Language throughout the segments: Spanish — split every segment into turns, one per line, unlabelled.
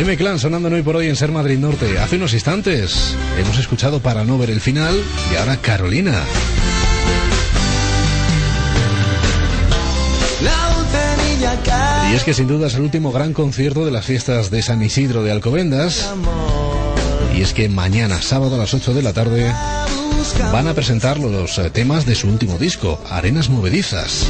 M-Clan sonando hoy por hoy en Ser Madrid Norte. Hace unos instantes hemos escuchado Para no ver el final y ahora Carolina. Y es que sin duda es el último gran concierto de las fiestas de San Isidro de Alcobendas. Y es que mañana, sábado a las 8 de la tarde, van a presentar los temas de su último disco, Arenas Movedizas.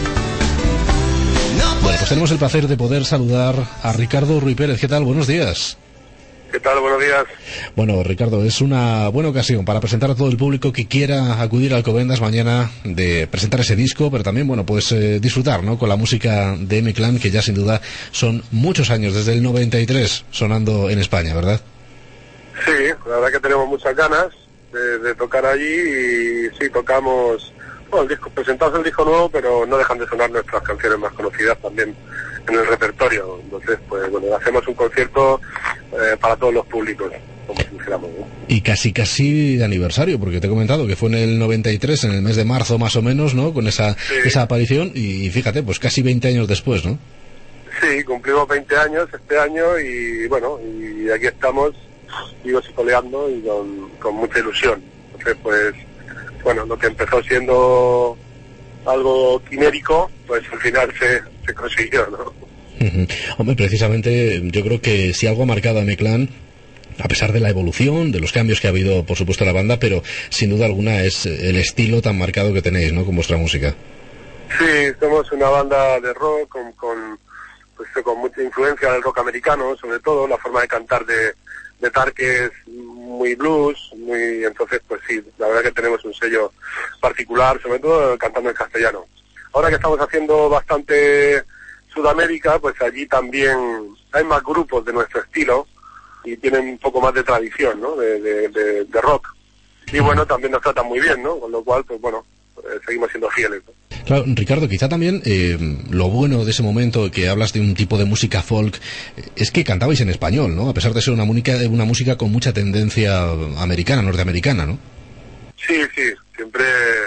Bueno, pues tenemos el placer de poder saludar a Ricardo Ruy Pérez. ¿Qué tal? Buenos días.
¿Qué tal? Buenos días.
Bueno, Ricardo, es una buena ocasión para presentar a todo el público que quiera acudir a Alcobendas mañana de presentar ese disco, pero también, bueno, pues disfrutar, ¿no?, con la música de M-Clan, que ya sin duda son muchos años, desde el 93, sonando en España, ¿verdad?
Sí, la verdad que tenemos muchas ganas de tocar allí y sí, tocamos... Bueno, el disco, presentamos el disco nuevo, pero no dejan de sonar nuestras canciones más conocidas también en el repertorio. Entonces, pues bueno, hacemos un concierto para todos los públicos, como si dijéramos, ¿no?
Y casi de aniversario, porque te he comentado que fue en el 93, en el mes de marzo más o menos, ¿no?, con esa aparición, y fíjate, pues casi 20 años después, ¿no?
Sí, cumplimos 20 años este año y bueno, y aquí estamos, sigo coleando y con mucha ilusión. Entonces, pues... Bueno, lo que empezó siendo algo quimérico, pues al final se consiguió, ¿no?
Hombre, precisamente yo creo que si algo ha marcado a M-Clan, a pesar de la evolución, de los cambios que ha habido, por supuesto, en la banda, pero sin duda alguna es el estilo tan marcado que tenéis, ¿no?, con vuestra música.
Sí, somos una banda de rock con mucha influencia del rock americano, sobre todo la forma de cantar de Tarque es muy blues, entonces pues sí, la verdad que tenemos un sello particular, sobre todo cantando en castellano. Ahora que estamos haciendo bastante Sudamérica, pues allí también hay más grupos de nuestro estilo y tienen un poco más de tradición, ¿no?, de rock. Y bueno, también nos tratan muy bien, ¿no?, con lo cual, pues bueno, seguimos siendo fieles, ¿no?
Claro, Ricardo, quizá también lo bueno de ese momento que hablas de un tipo de música folk es que cantabais en español, ¿no?, a pesar de ser una música con mucha tendencia americana, norteamericana, ¿no?
Sí, siempre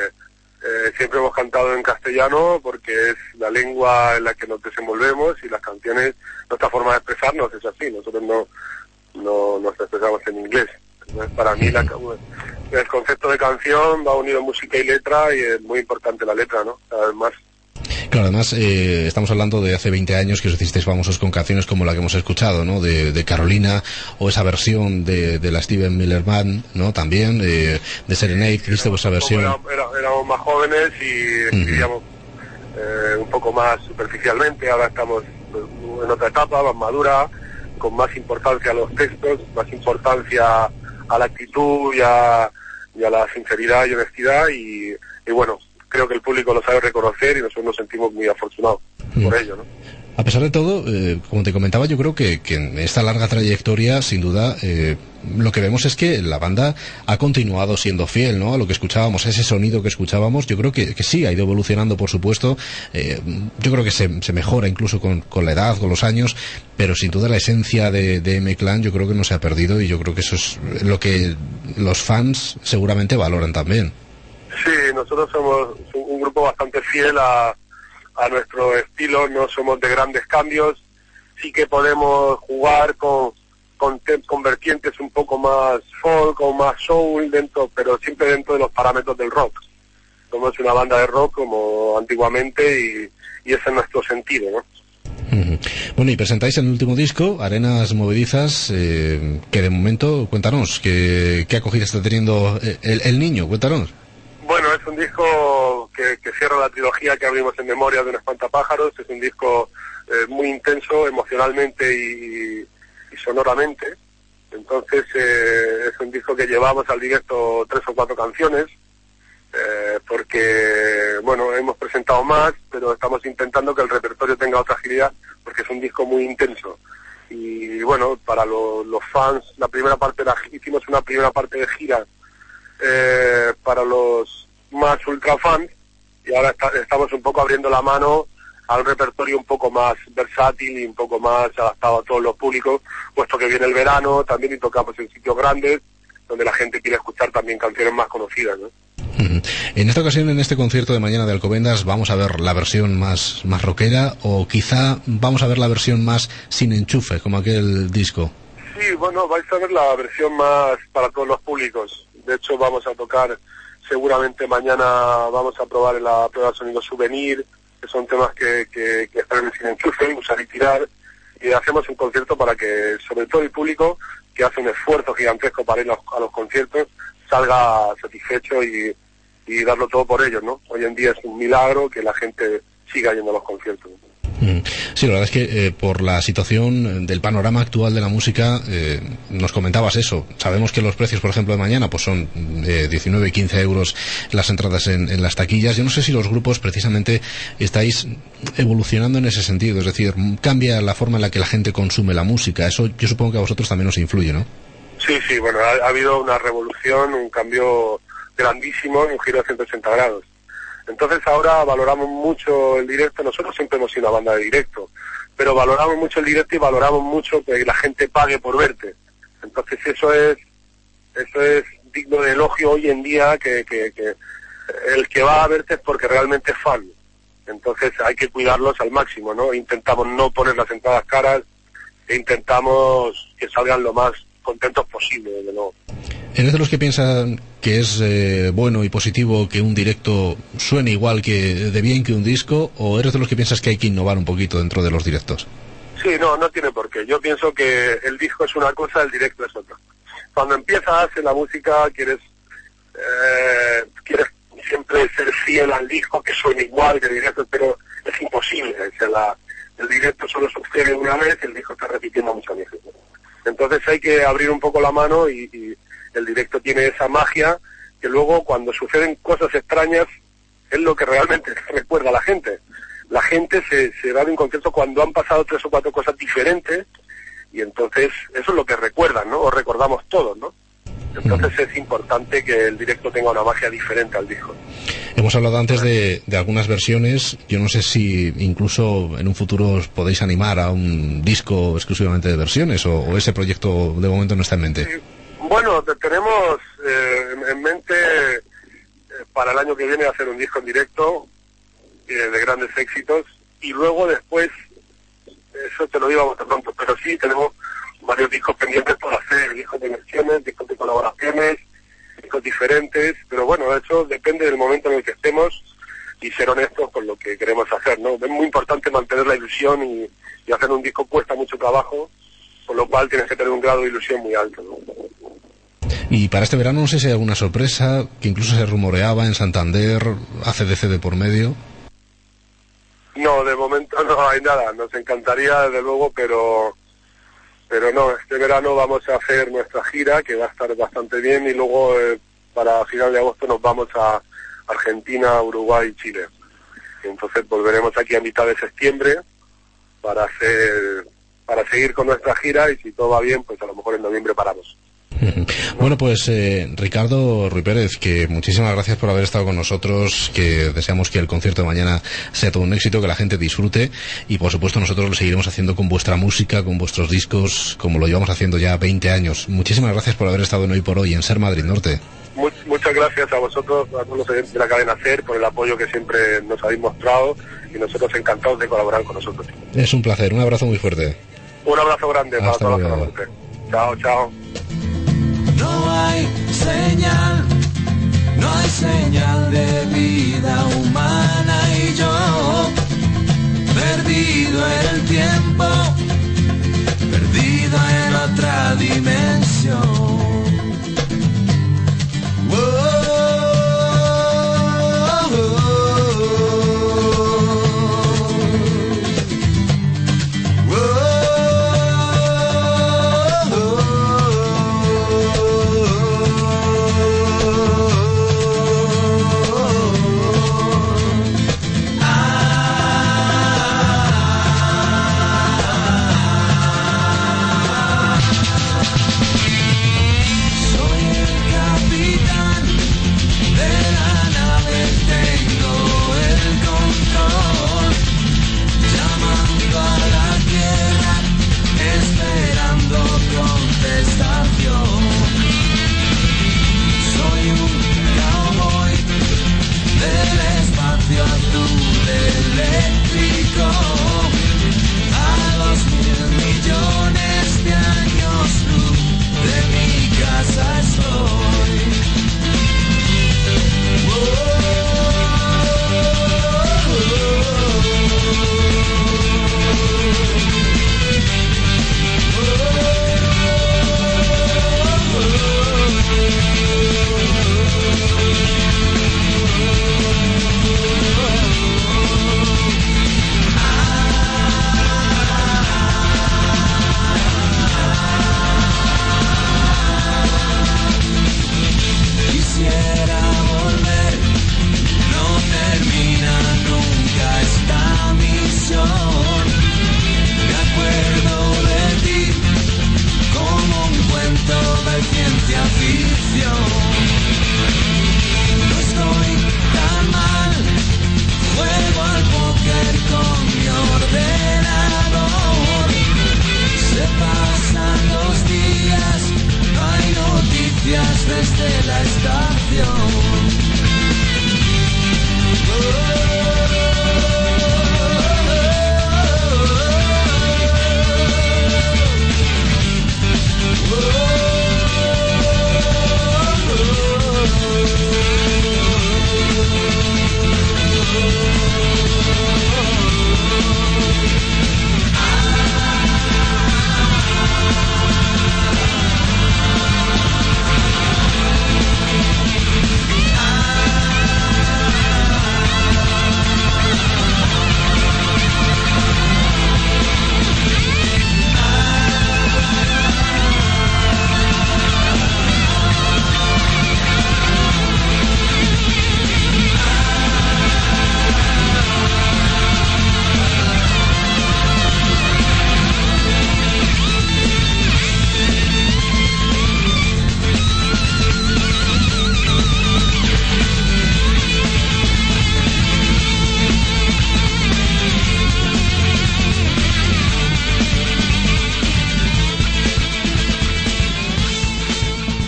hemos cantado en castellano porque es la lengua en la que nos desenvolvemos y las canciones, nuestra forma de expresarnos es así, nosotros no nos expresamos en inglés. Entonces, para mí el concepto de canción va unido música y letra y es muy importante la letra, ¿no?, cada vez más.
Claro, además estamos hablando de hace 20 años que os hicisteis famosos con canciones como la que hemos escuchado, ¿no?, de Carolina, o esa versión de la Stephen Miller Band, ¿no?, también, de Serenade, que viste vuestra versión.
Éramos más jóvenes y escribíamos un poco más superficialmente, ahora estamos en otra etapa, más madura, con más importancia a los textos, más importancia a la actitud y a la sinceridad y honestidad y bueno, creo que el público lo sabe reconocer y nosotros nos sentimos muy afortunados por ello, ¿no?
A pesar de todo, como te comentaba, yo creo que en esta larga trayectoria, sin duda, lo que vemos es que la banda ha continuado siendo fiel, ¿no?, a lo que escuchábamos, a ese sonido que escuchábamos. Yo creo que sí, ha ido evolucionando, por supuesto. Yo creo que se mejora incluso con la edad, con los años, pero sin duda la esencia de M-Clan yo creo que no se ha perdido y yo creo que eso es lo que los fans seguramente valoran también.
Sí, nosotros somos un grupo bastante fiel a nuestro estilo, no somos de grandes cambios, sí que podemos jugar con vertientes un poco más folk o más soul dentro, pero siempre dentro de los parámetros del rock. Somos una banda de rock como antiguamente y ese es nuestro sentido, ¿no?
Bueno, y presentáis el último disco, Arenas Movedizas, que de momento, cuéntanos, ¿qué acogida está teniendo el niño? Cuéntanos.
Bueno, es un disco que cierra la trilogía que abrimos en Memoria de un espantapájaros. Es un disco muy intenso emocionalmente y sonoramente. Entonces es un disco que llevamos al directo 3 o 4 canciones porque, bueno, hemos presentado más, pero estamos intentando que el repertorio tenga otra agilidad porque es un disco muy intenso. Y bueno, para los fans, hicimos una primera parte de gira para los más ultra fans y ahora estamos un poco abriendo la mano a un repertorio un poco más versátil y un poco más adaptado a todos los públicos, puesto que viene el verano también y tocamos en sitios grandes donde la gente quiere escuchar también canciones más conocidas, ¿no?
En esta ocasión, en este concierto de mañana de Alcobendas, ¿vamos a ver la versión más rockera o quizá vamos a ver la versión más sin enchufe, como aquel disco?
Sí, bueno, vais a ver la versión más para todos los públicos. De hecho, vamos a tocar, seguramente mañana vamos a probar en la prueba de sonido Souvenir, que son temas que están en el Sin Enchufe, Usar y Tirar, y hacemos un concierto para que, sobre todo el público, que hace un esfuerzo gigantesco para ir a los conciertos, salga satisfecho y darlo todo por ellos, ¿no? Hoy en día es un milagro que la gente siga yendo a los conciertos.
Sí, la verdad es que por la situación del panorama actual de la música, nos comentabas eso. Sabemos que los precios, por ejemplo, de mañana pues son 19 y 15 euros las entradas en las taquillas. Yo no sé si los grupos precisamente estáis evolucionando en ese sentido, es decir, cambia la forma en la que la gente consume la música. Eso yo supongo que a vosotros también os influye, ¿no?
Sí, bueno, ha habido una revolución, un cambio grandísimo, un giro de 180 grados. Entonces ahora valoramos mucho el directo. Nosotros siempre hemos sido una banda de directo, pero valoramos mucho el directo y valoramos mucho que la gente pague por verte. Entonces eso es digno de elogio hoy en día, que el que va a verte es porque realmente es fan. Entonces hay que cuidarlos al máximo, ¿no? Intentamos no poner las entradas caras e intentamos que salgan lo más contentos posible, desde luego.
¿Eres de los que piensan que es bueno y positivo que un directo suene igual de bien que un disco, o eres de los que piensas que hay que innovar un poquito dentro de los directos?
Sí, no tiene por qué. Yo pienso que el disco es una cosa, el directo es otra. Cuando empiezas en la música quieres siempre ser fiel al disco, que suene igual que el directo, pero es imposible. O sea, el directo solo sucede una vez, el disco está repitiendo muchas veces. Entonces hay que abrir un poco la mano y el directo tiene esa magia que luego cuando suceden cosas extrañas es lo que realmente recuerda a la gente. La gente se va de un concierto cuando han pasado 3 o 4 cosas diferentes, y entonces eso es lo que recuerdan, ¿no? O recordamos todos, ¿no? Entonces es importante que el directo tenga una magia diferente al disco.
Hemos hablado antes de algunas versiones. Yo no sé si incluso en un futuro os podéis animar a un disco exclusivamente de versiones, o ese proyecto de momento no está en mente.
Sí. Bueno, tenemos en mente para el año que viene hacer un disco en directo de grandes éxitos, y luego después, eso te lo digo a bote pronto, pero sí tenemos varios discos pendientes por hacer, discos de versiones, discos de colaboraciones, discos diferentes, pero bueno, eso depende del momento en el que estemos y ser honestos con lo que queremos hacer, ¿no? Es muy importante mantener la ilusión, y hacer un disco cuesta mucho trabajo, por lo cual tienes que tener un grado de ilusión muy alto, ¿no?
Y para este verano no sé si hay alguna sorpresa, que incluso se rumoreaba en Santander, ACDC de por medio.
No, de momento no hay nada. Nos encantaría, desde luego, pero no. Este verano vamos a hacer nuestra gira, que va a estar bastante bien, y luego para final de agosto nos vamos a Argentina, Uruguay y Chile. Entonces volveremos aquí a mitad de septiembre para seguir con nuestra gira, y si todo va bien, pues a lo mejor en noviembre paramos.
Bueno, pues Ricardo Ruiz Pérez, que muchísimas gracias por haber estado con nosotros, que deseamos que el concierto de mañana sea todo un éxito, que la gente disfrute, y por supuesto nosotros lo seguiremos haciendo con vuestra música, con vuestros discos, como lo llevamos haciendo ya 20 años. Muchísimas gracias por haber estado en Hoy por Hoy en Ser Madrid Norte.
Muchas gracias a vosotros, a todos los oyentes de la cadena SER, por el apoyo que siempre nos habéis mostrado, y nosotros encantados de colaborar con nosotros.
Es un placer, un abrazo muy fuerte.
Un abrazo grande para toda la zona norte. Chao.
No hay señal de vida humana, y yo, perdido en el tiempo, perdido en otra dimensión. canción.